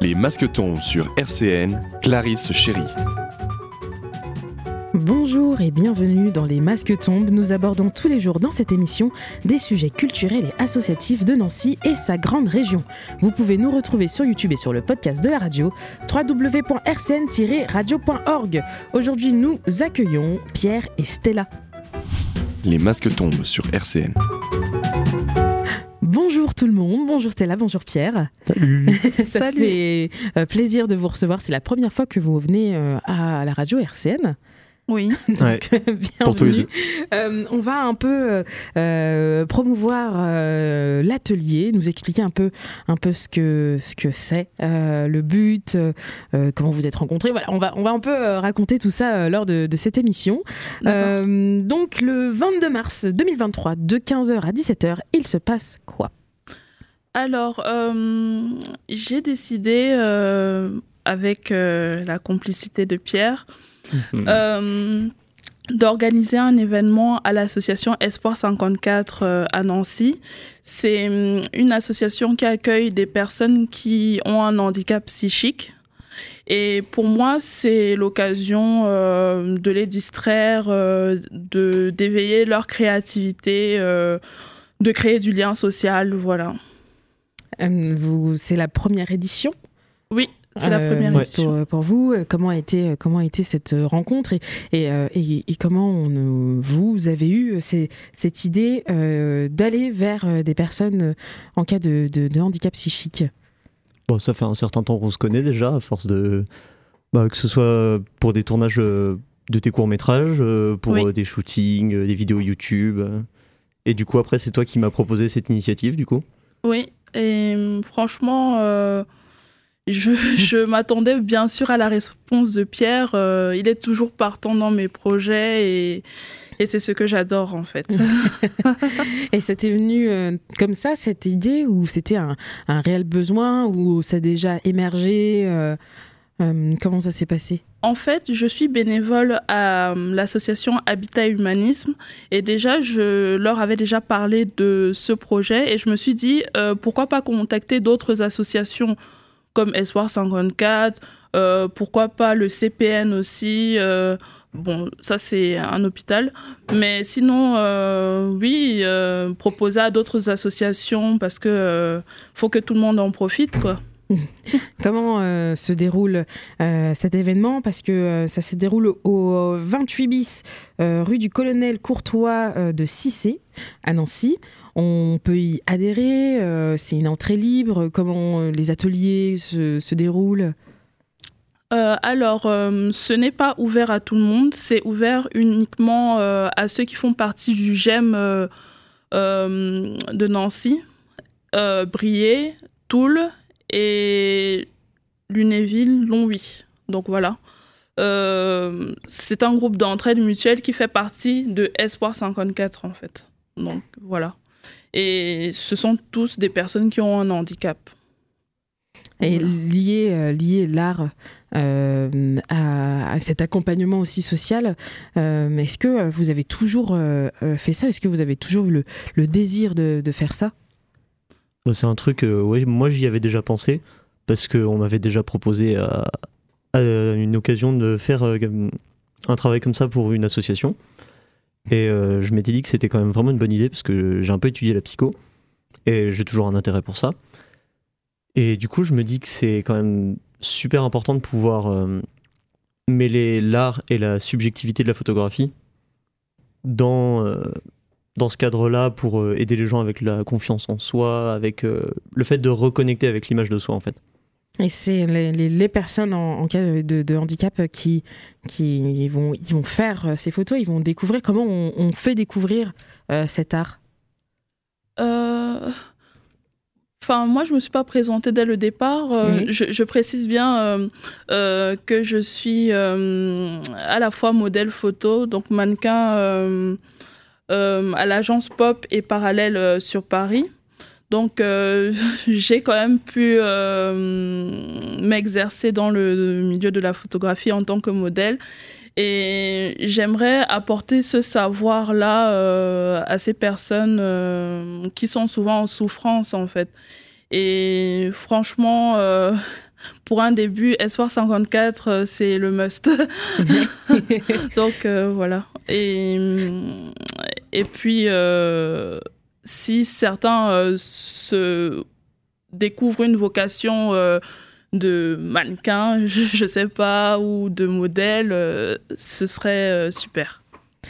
Les masques tombent sur RCN, Clarisse Chéry. Bonjour et bienvenue dans Les Masques tombent. Nous abordons tous les jours dans cette émission des sujets culturels et associatifs de Nancy et sa grande région. Vous pouvez nous retrouver sur YouTube et sur le podcast de la radio www.rcn-radio.org. Aujourd'hui, nous accueillons Pierre et Stella. Les masques tombent sur RCN. Bonjour tout le monde, bonjour Stella, bonjour Pierre. Salut. Ça fait plaisir de vous recevoir. C'est la première fois que vous venez à la radio RCN. Oui. Donc, bienvenue. On va un peu promouvoir l'atelier, nous expliquer un peu ce que c'est, le but, comment vous êtes rencontrés. Voilà, on va un peu raconter tout ça lors de cette émission. Donc le 22 mars 2023, de 15h à 17h, il se passe quoi ? Alors, j'ai décidé, avec la complicité de Pierre, d'organiser un événement à l'association Espoir 54 à Nancy. C'est une association qui accueille des personnes qui ont un handicap psychique. Et pour moi, c'est l'occasion de les distraire, d'éveiller leur créativité, de créer du lien social, voilà. C'est la première édition ? Oui. C'est la première édition. Pour vous, comment a été cette rencontre et comment vous avez eu cette idée d'aller vers des personnes en cas de handicap psychique ? Bon, ça fait un certain temps qu'on se connaît déjà, à force de... que ce soit pour des tournages de tes courts-métrages, pour des shootings, des vidéos YouTube. Et du coup, après, c'est toi qui m'as proposé cette initiative, du coup ? Oui, et franchement... Je m'attendais bien sûr à la réponse de Pierre. Il est toujours partant dans mes projets et c'est ce que j'adore en fait. Et c'était venu comme ça, cette idée, ou c'était un réel besoin, ou ça a déjà émergé comment ça s'est passé ? En fait, je suis bénévole à l'association Habitat et Humanisme et déjà, je leur avais déjà parlé de ce projet et je me suis dit pourquoi pas contacter d'autres associations comme Espoir 54, pourquoi pas le CPN aussi. Bon, ça c'est un hôpital. Mais sinon, proposer à d'autres associations parce que faut que tout le monde en profite, quoi. Comment se déroule cet événement ? Parce que ça se déroule au 28 bis, rue du Colonel Courtois de Cissé, à Nancy. On peut y adhérer, c'est une entrée libre. Comment les ateliers se déroulent ? Alors, ce n'est pas ouvert à tout le monde, c'est ouvert uniquement à ceux qui font partie du GEM de Nancy, Briey, Toul et Lunéville, Longwy. Donc voilà. C'est un groupe d'entraide mutuelle qui fait partie de Espoir 54 en fait. Donc voilà. Et ce sont tous des personnes qui ont un handicap. Et lier l'art à cet accompagnement aussi social, mais est-ce que vous avez toujours fait ça ? Est-ce que vous avez toujours eu le désir de faire ça ? C'est un truc, moi j'y avais déjà pensé, parce qu'on m'avait déjà proposé à une occasion de faire un travail comme ça pour une association. Et je m'étais dit que c'était quand même vraiment une bonne idée parce que j'ai un peu étudié la psycho et j'ai toujours un intérêt pour ça. Et du coup, je me dis que c'est quand même super important de pouvoir mêler l'art et la subjectivité de la photographie dans ce cadre-là pour aider les gens avec la confiance en soi, avec le fait de reconnecter avec l'image de soi en fait. Et c'est les personnes en cas de handicap qui vont faire ces photos, ils vont découvrir comment on fait découvrir cet art. Moi, je ne me suis pas présentée dès le départ. Je précise bien que je suis à la fois modèle photo, donc mannequin à l'agence Pop et Parallèle sur Paris. Donc, j'ai quand même pu m'exercer dans le milieu de la photographie en tant que modèle. Et j'aimerais apporter ce savoir-là à ces personnes qui sont souvent en souffrance, en fait. Et franchement, pour un début, Espoir 54, c'est le must. Donc voilà. Et puis, si certains se découvrent une vocation de mannequin, je sais pas, ou de modèle, ce serait super.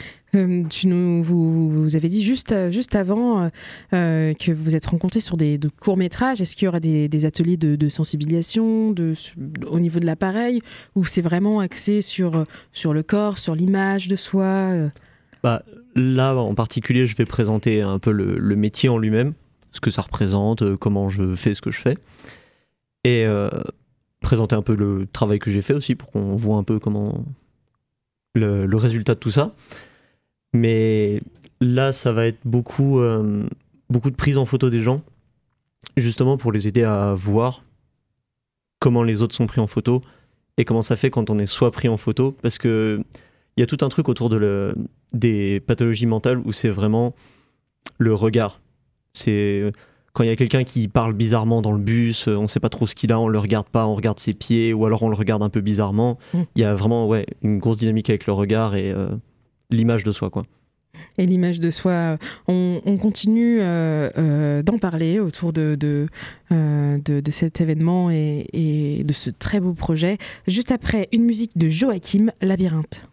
Vous avez dit juste avant que vous êtes rencontrés sur de courts-métrages. Est-ce qu'il y aura des ateliers de sensibilisation au niveau de l'appareil, ou c'est vraiment axé sur le corps, sur l'image de soi Là, en particulier, je vais présenter un peu le métier en lui-même, ce que ça représente, comment je fais ce que je fais, et présenter un peu le travail que j'ai fait aussi, pour qu'on voit un peu comment le résultat de tout ça. Mais là, ça va être beaucoup de prise en photo des gens, justement pour les aider à voir comment les autres sont pris en photo et comment ça fait quand on est soit pris en photo, parce que il y a tout un truc autour des pathologies mentales où c'est vraiment le regard. C'est quand il y a quelqu'un qui parle bizarrement dans le bus, on sait pas trop ce qu'il a, on le regarde pas, on regarde ses pieds, ou alors on le regarde un peu bizarrement. Il y a vraiment une grosse dynamique avec le regard et l'image de soi, quoi. Et l'image de soi, on continue d'en parler autour de cet événement et de ce très beau projet. Juste après, une musique de Joachim, Labyrinthe.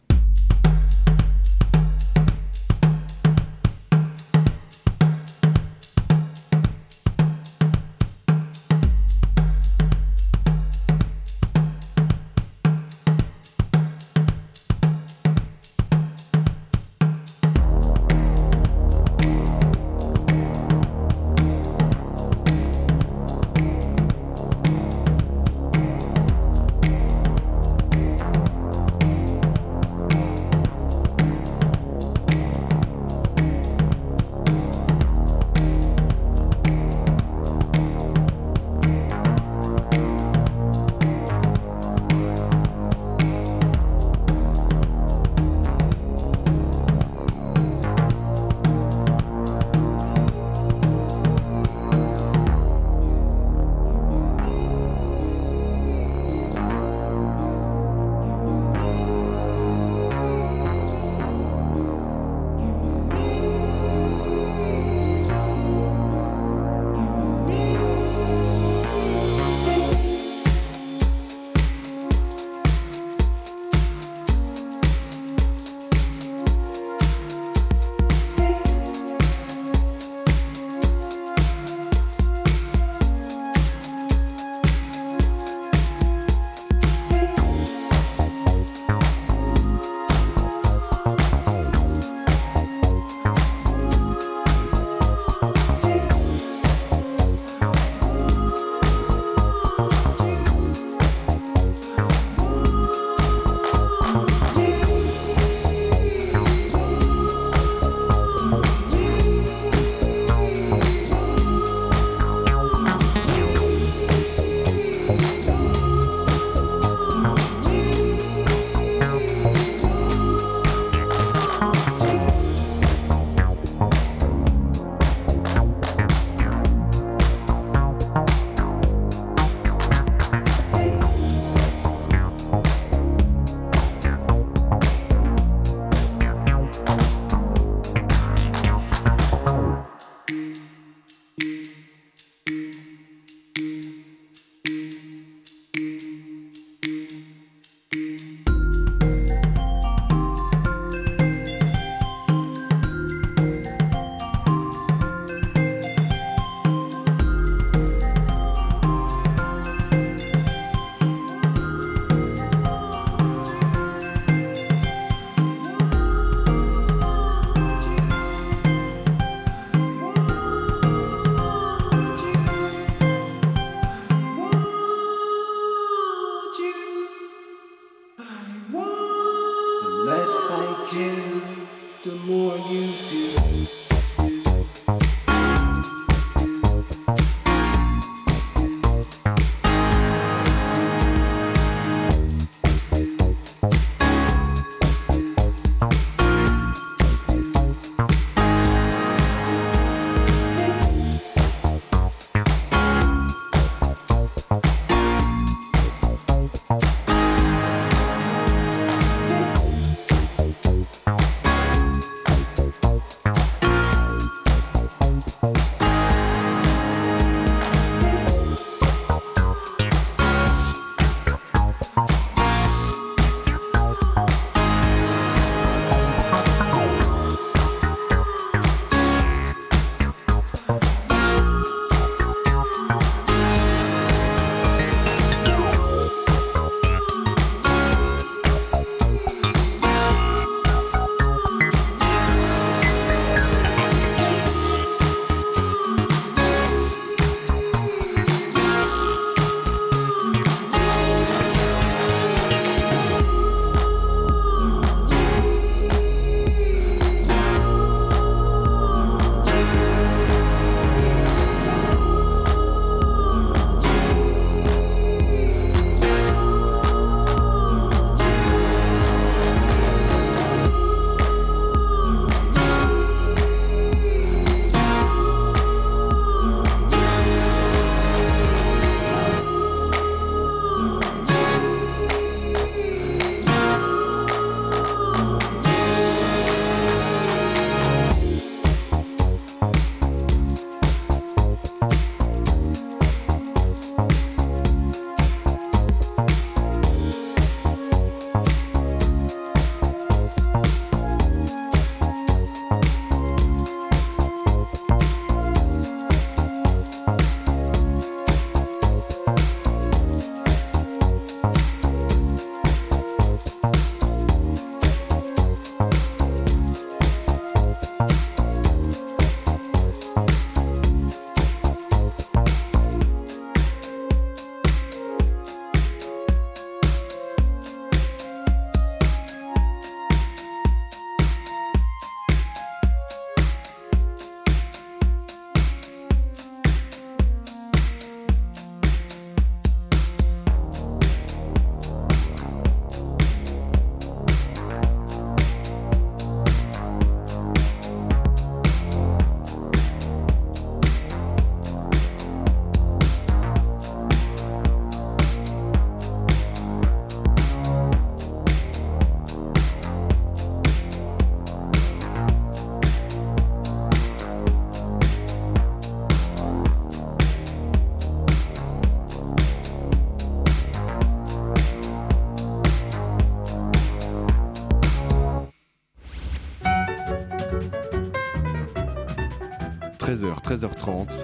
13h, 13h30.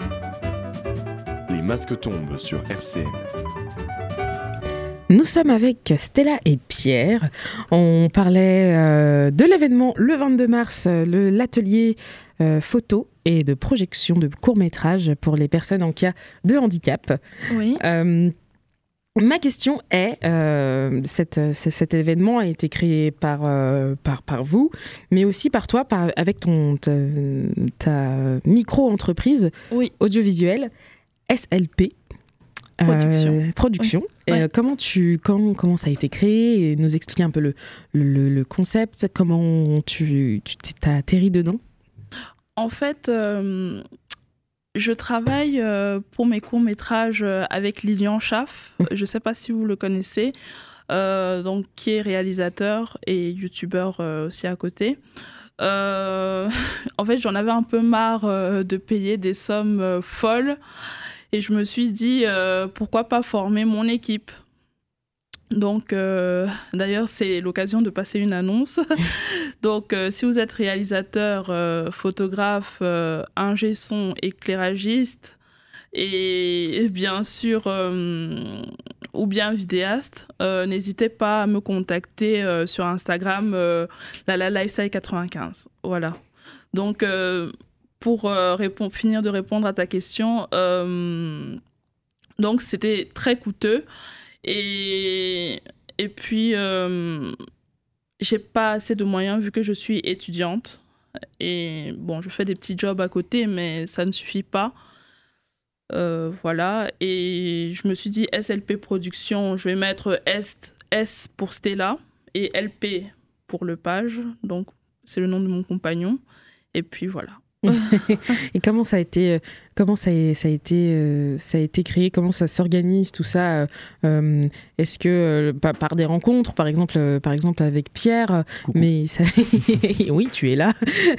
Les masques tombent sur RCN. Nous sommes avec Stella et Pierre. On parlait de l'événement le 22 mars, l'atelier photo et de projection de courts-métrages pour les personnes en cas de handicap. Oui. Ma question est, cet événement a été créé par vous, mais aussi par toi, avec ta micro-entreprise audiovisuelle SLP. Production. Ouais. Comment ça a été créé et nous expliquer un peu le concept, comment tu t'as atterri dedans? En fait, je travaille pour mes courts-métrages avec Lilian Schaff. Je ne sais pas si vous le connaissez, donc, qui est réalisateur et youtubeur aussi à côté. En fait, j'en avais un peu marre de payer des sommes folles. Et je me suis dit, pourquoi pas former mon équipe ? Donc, d'ailleurs, c'est l'occasion de passer une annonce. Donc, si vous êtes réalisateur, photographe, ingé son, éclairagiste, et bien sûr, ou bien vidéaste, n'hésitez pas à me contacter sur Instagram, LalaLifestyle95. Voilà. Donc, pour finir de répondre à ta question, donc c'était très coûteux et puis j'ai pas assez de moyens vu que je suis étudiante et bon, je fais des petits jobs à côté mais ça ne suffit pas. Voilà, et je me suis dit SLP Production, je vais mettre S pour Stella et LP pour Lepage, donc c'est le nom de mon compagnon et puis voilà. Et comment ça a été créé, comment ça s'organise tout ça, est-ce que par des rencontres par exemple avec Pierre? Coucou. Mais ça... oui, tu es là.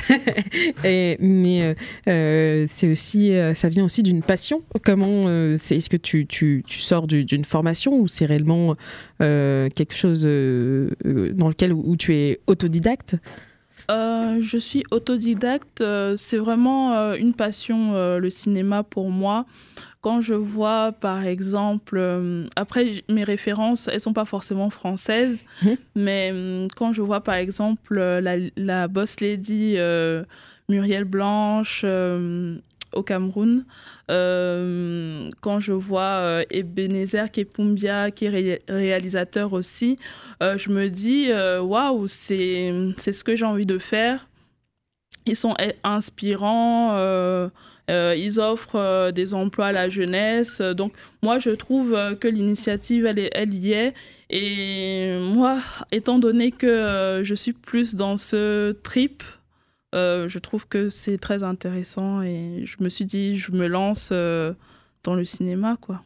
Mais c'est aussi, ça vient aussi d'une passion. Est-ce que tu sors d'une formation ou c'est réellement quelque chose dans lequel où tu es autodidacte? Je suis autodidacte, c'est vraiment une passion, le cinéma pour moi. Quand je vois par exemple, après mes références, elles ne sont pas forcément françaises, mais quand je vois par exemple la boss lady Muriel Blanche au Cameroun, quand je vois Ebenezer Kepumbia qui est réalisateur aussi, je me dis waouh, c'est ce que j'ai envie de faire. Ils sont inspirants, ils offrent des emplois à la jeunesse, donc moi je trouve que l'initiative elle y est, et moi étant donné que je suis plus dans ce trip, je trouve que c'est très intéressant et je me suis dit, je me lance dans le cinéma, quoi.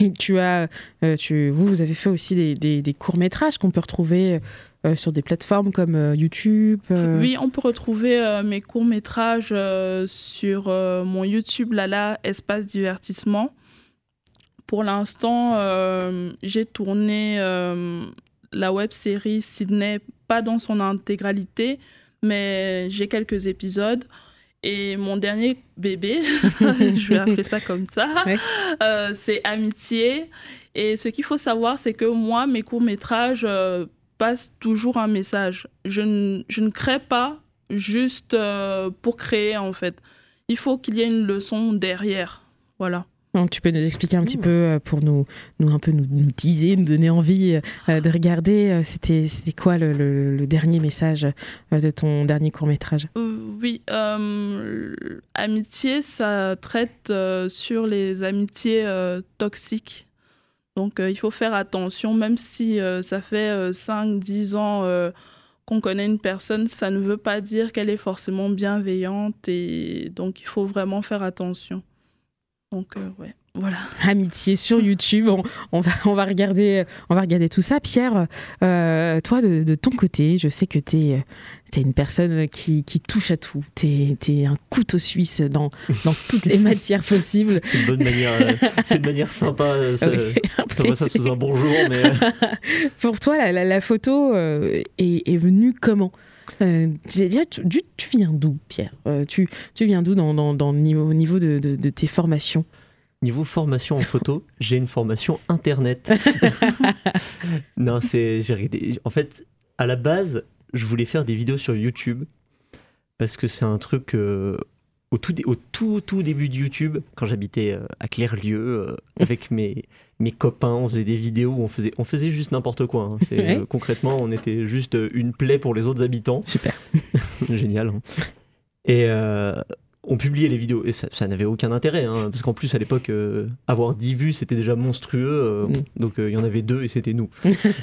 Vous avez fait aussi des courts-métrages qu'on peut retrouver sur des plateformes comme YouTube. Oui, on peut retrouver mes courts-métrages sur mon YouTube Lala Espace Divertissement. Pour l'instant, j'ai tourné la web-série Sydney, pas dans son intégralité, mais j'ai quelques épisodes. Et mon dernier bébé, je vais appeler ça comme ça, ouais. C'est Amitié. Et ce qu'il faut savoir, c'est que moi, mes courts-métrages passent toujours un message. Je ne crée pas juste pour créer, en fait. Il faut qu'il y ait une leçon derrière. Voilà. Donc, tu peux nous expliquer un petit peu pour nous teaser, nous donner envie de regarder. C'était quoi le dernier message de ton dernier court-métrage ? Oui, Amitié, ça traite sur les amitiés toxiques. Donc, il faut faire attention, même si ça fait 5-10 ans qu'on connaît une personne, ça ne veut pas dire qu'elle est forcément bienveillante. Et donc, il faut vraiment faire attention. Donc, ouais, voilà. Amitié sur YouTube, on va regarder tout ça. Pierre, toi, de ton côté, je sais que t'es une personne qui touche à tout. T'es un couteau suisse dans toutes les matières possibles. C'est une bonne manière, c'est une manière sympa. Ça va ça sous un bonjour. Mais... Pour toi, la photo est venue comment ? Tu viens d'où, Pierre? Tu viens d'où dans le niveau de tes formations? Niveau formation en photo, j'ai une formation internet. Non, en fait, à la base, je voulais faire des vidéos sur YouTube parce que c'est un truc au tout début de YouTube, quand j'habitais à Clerlieu avec mes copains, on faisait des vidéos où on faisait juste n'importe quoi. Hein. Concrètement, on était juste une plaie pour les autres habitants. Super. Génial. Hein. Et on publiait les vidéos et ça n'avait aucun intérêt, hein, parce qu'en plus à l'époque avoir 10 vues c'était déjà monstrueux, donc il y en avait 2 et c'était nous.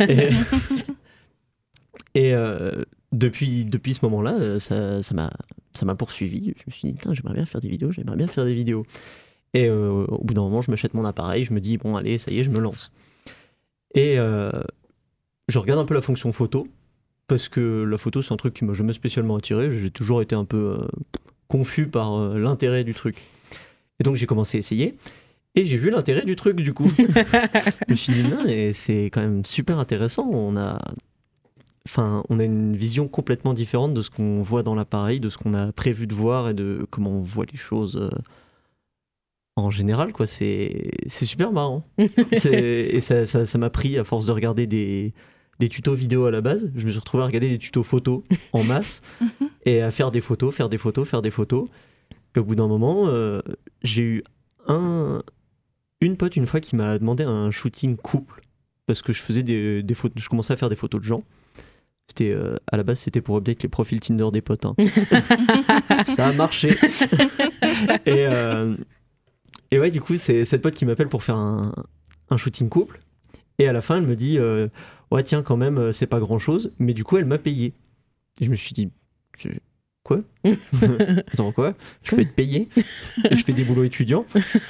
et depuis ce moment-là ça m'a poursuivi. Je me suis dit putain, j'aimerais bien faire des vidéos. Et au bout d'un moment je m'achète mon appareil, je me dis bon allez ça y est je me lance. Et je regarde un peu la fonction photo parce que la photo c'est un truc qui m'a jamais spécialement attiré, j'ai toujours été un peu confus par l'intérêt du truc. Et donc j'ai commencé à essayer et j'ai vu l'intérêt du truc du coup. Je me suis dit non, et c'est quand même super intéressant, on a une vision complètement différente de ce qu'on voit dans l'appareil, de ce qu'on a prévu de voir et de comment on voit les choses en général quoi. C'est super marrant. Et ça m'a pris à force de regarder des tutos vidéo à la base, je me suis retrouvé à regarder des tutos photos en masse et à faire des photos. Et au bout d'un moment, j'ai eu une pote une fois qui m'a demandé un shooting couple parce que je faisais des photos, je commençais à faire des photos de gens. C'était à la base c'était pour update les profils Tinder des potes. Hein. Ça a marché. Et ouais, du coup c'est cette pote qui m'appelle pour faire un shooting couple. Et à la fin elle me dit ouais tiens quand même c'est pas grand chose, mais du coup elle m'a payé. Et je me suis dit quoi? Attends quoi? Je peux être payé? Je fais des boulots étudiants?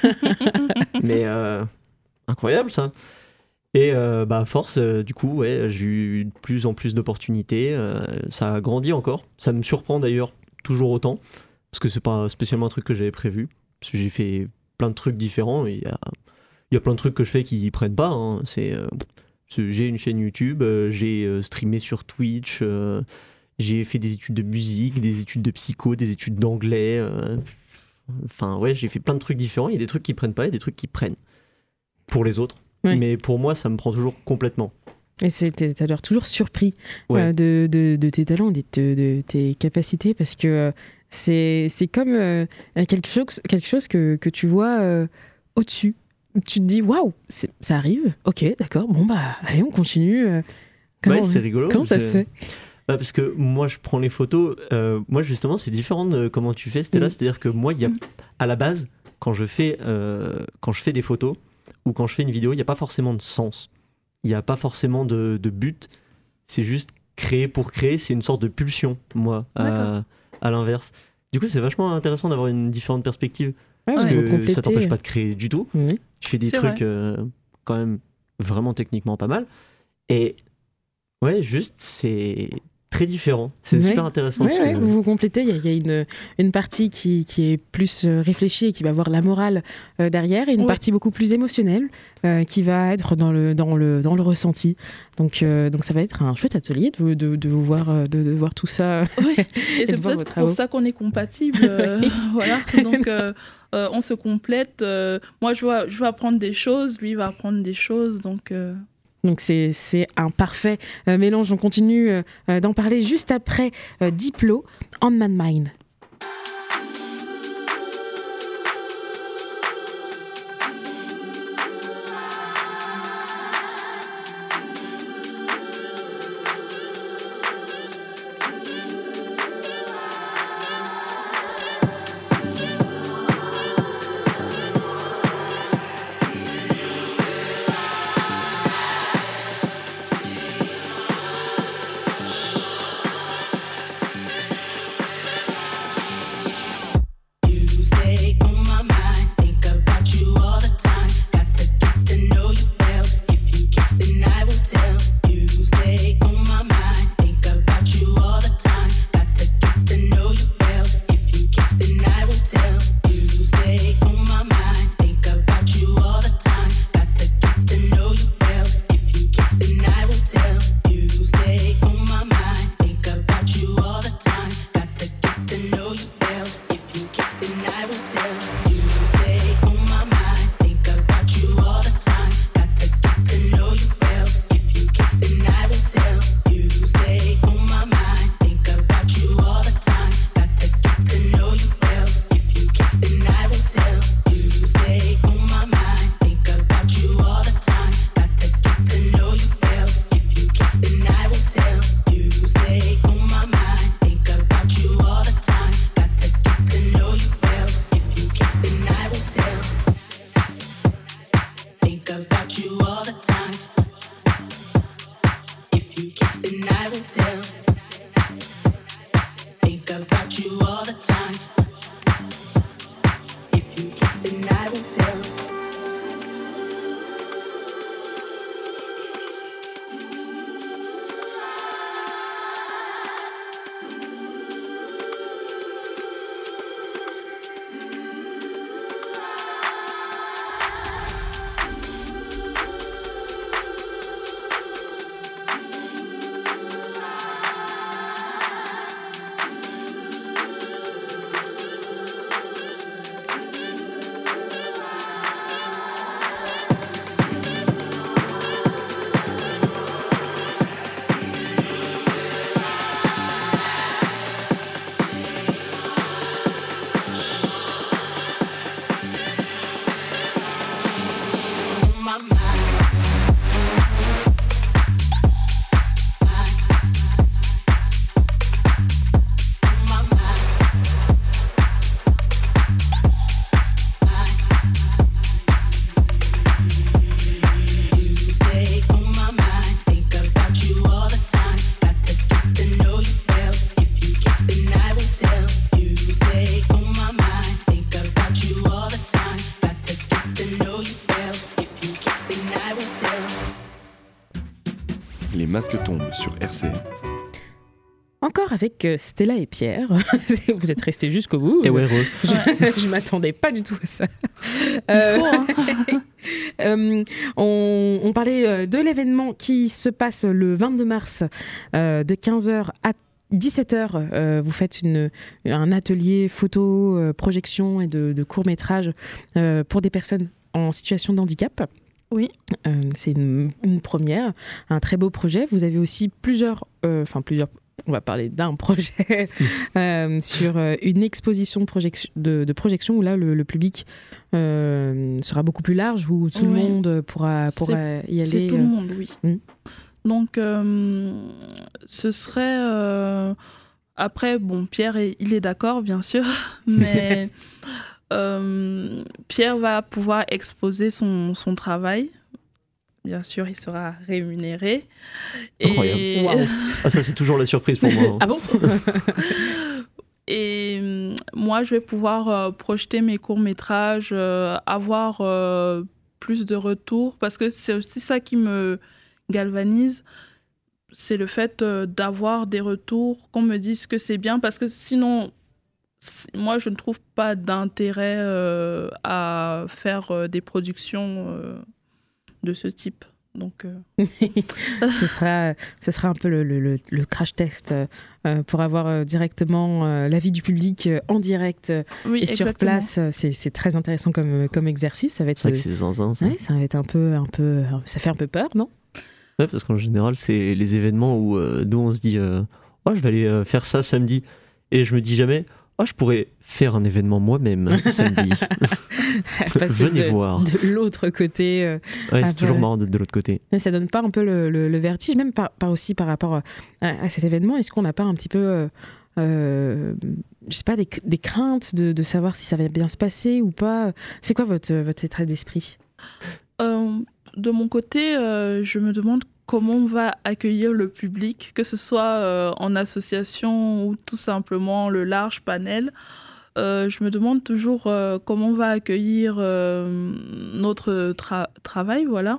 Mais incroyable ça. Et à force du coup ouais, j'ai eu de plus en plus d'opportunités, ça a grandi encore, ça me surprend d'ailleurs toujours autant parce que c'est pas spécialement un truc que j'avais prévu, parce que j'ai fait plein de trucs différents et il y a plein de trucs que je fais qui prennent pas, hein. J'ai une chaîne YouTube, j'ai streamé sur Twitch, j'ai fait des études de musique, des études de psycho, des études d'anglais. Enfin, ouais, j'ai fait plein de trucs différents. Il y a des trucs qui prennent pas et des trucs qui prennent pour les autres. Oui. Mais pour moi, ça me prend toujours complètement. Et t'as l'air toujours surpris de tes talents, de tes capacités, parce que c'est comme quelque chose que tu vois au-dessus. Tu te dis waouh, ça arrive, ok, d'accord, bon bah allez, on continue. C'est rigolo. Comment ça se fait? Parce que moi je prends les photos, moi justement c'est différent de comment tu fais Stella, c'est-à-dire que moi à la base quand je fais des photos ou quand je fais une vidéo, il n'y a pas forcément de sens, il n'y a pas forcément de but, c'est juste créer pour créer, c'est une sorte de pulsion moi à l'inverse. Du coup c'est vachement intéressant d'avoir une différente perspective. Parce que ça t'empêche pas de créer du tout. Oui. Tu fais des trucs quand même vraiment techniquement pas mal. Et ouais, juste c'est très différent. C'est super intéressant. Vous vous complétez. Il y a une partie qui est plus réfléchie et qui va avoir la morale derrière, et une partie beaucoup plus émotionnelle qui va être dans le ressenti. Donc ça va être un chouette atelier de vous voir, de voir tout ça. Oui. Et c'est peut-être pour ça qu'on est compatibles. Voilà. Donc on se complète. Moi je vais apprendre des choses, lui va apprendre des choses. Donc c'est un parfait mélange. On continue d'en parler juste après Diplo, On My Mind. I will tell. Think about you all the time. If you kiss, then I will tell. Les masques tombent sur RCN. Encore avec Stella et Pierre. Vous êtes restés jusqu'au bout. Et ouais, Je m'attendais pas du tout à ça. On parlait de l'événement qui se passe le 22 mars de 15h à 17h. Vous faites un atelier photo, projection et de court-métrage pour des personnes en situation de handicap. Oui. C'est une première, un très beau projet. Vous avez aussi plusieurs, on va parler d'un projet sur une exposition de projection où là le public sera beaucoup plus large, où tout le monde pourra y aller. C'est tout le monde, oui. Donc ce serait après, bon, Pierre il est d'accord bien sûr, mais Pierre va pouvoir exposer son travail. Bien sûr, il sera rémunéré. Incroyable. Wow. Ah, ça, c'est toujours la surprise pour moi. Ah bon? Et moi, je vais pouvoir projeter mes courts-métrages, avoir plus de retours, parce que c'est aussi ça qui me galvanise. C'est le fait d'avoir des retours, qu'on me dise que c'est bien, parce que sinon... Moi, je ne trouve pas d'intérêt à faire des productions de ce type. Donc, ce sera un peu le crash test pour avoir directement l'avis du public en direct et exactement. Sur place. C'est très intéressant comme exercice. Ça va être, c'est vrai que c'est zinzin, ça. Ouais, ça va être un peu, ça fait un peu peur, non? Ouais, parce qu'en général, c'est les événements où nous on se dit oh, je vais aller faire ça samedi. Et je me dis jamais je pourrais faire un événement moi-même samedi. Venez voir. De l'autre côté. C'est toujours marrant d'être de l'autre côté. Mais ça donne pas un peu le vertige, même aussi par rapport à cet événement. Est-ce qu'on n'a pas un petit peu, je sais pas, des craintes de savoir si ça va bien se passer ou pas? C'est quoi votre état d'esprit? De mon côté, je me demande comment on va accueillir le public, que ce soit en association ou tout simplement le large panel. Je me demande toujours comment on va accueillir notre travail, voilà.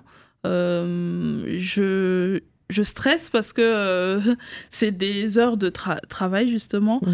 Je stresse parce que c'est des heures de travail, justement,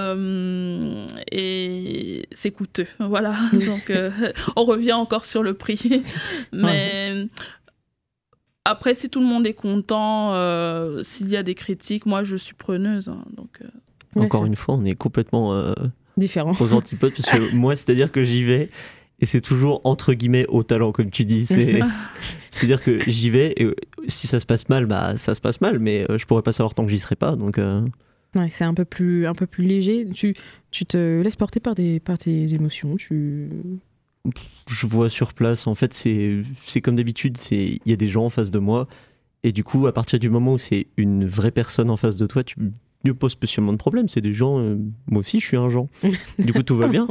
et c'est coûteux, voilà. Donc, on revient encore sur le prix. Mais... Après, si tout le monde est content, s'il y a des critiques, moi, je suis preneuse. Hein, donc, Encore une fois, on est complètement différents aux antipodes, parce que moi, c'est-à-dire que j'y vais, et c'est toujours entre guillemets au talent, comme tu dis. C'est-à-dire que j'y vais, et si ça se passe mal, bah, ça se passe mal, mais je pourrais pas savoir tant que j'y serai pas. Donc, ouais, c'est un peu plus léger. Tu te laisses porter par tes émotions. Je vois sur place, en fait, c'est comme d'habitude, il y a des gens en face de moi, et du coup, à partir du moment où c'est une vraie personne en face de toi, tu ne poses spécialement de problème. C'est des gens, moi aussi, je suis un Jean. Du coup, tout va bien.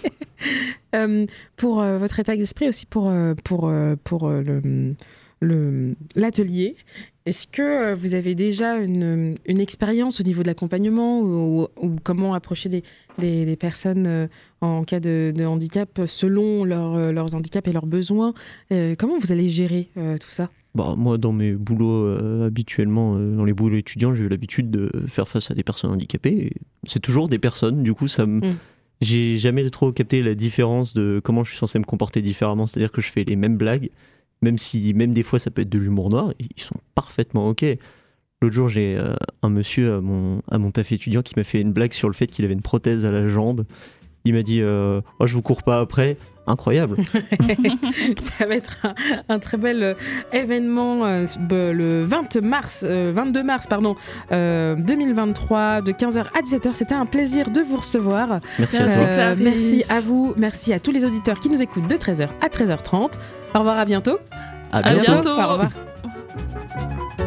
Pour votre état d'esprit aussi, pour l'atelier, Est-ce que vous avez déjà une expérience au niveau de l'accompagnement ou comment approcher des personnes en cas de handicap selon leurs handicaps et leurs besoins? Comment vous allez gérer tout ça? Moi, dans mes boulots habituellement, dans les boulots étudiants, j'ai eu l'habitude de faire face à des personnes handicapées. Et c'est toujours des personnes, du coup, j'ai jamais trop capté la différence de comment je suis censé me comporter différemment. C'est-à-dire que je fais les mêmes blagues, même des fois ça peut être de l'humour noir, et ils sont parfaitement ok. L'autre jour, j'ai un monsieur à mon taf étudiant qui m'a fait une blague sur le fait qu'il avait une prothèse à la jambe. Il m'a dit oh, je vous cours pas après. Incroyable. Ça va être un très bel événement le 22 mars 2023 de 15h à 17h. C'était un plaisir de vous recevoir. Merci à toi. Merci à vous, merci à tous les auditeurs qui nous écoutent de 13h à 13h30. Au revoir, à bientôt. À bientôt. Au revoir.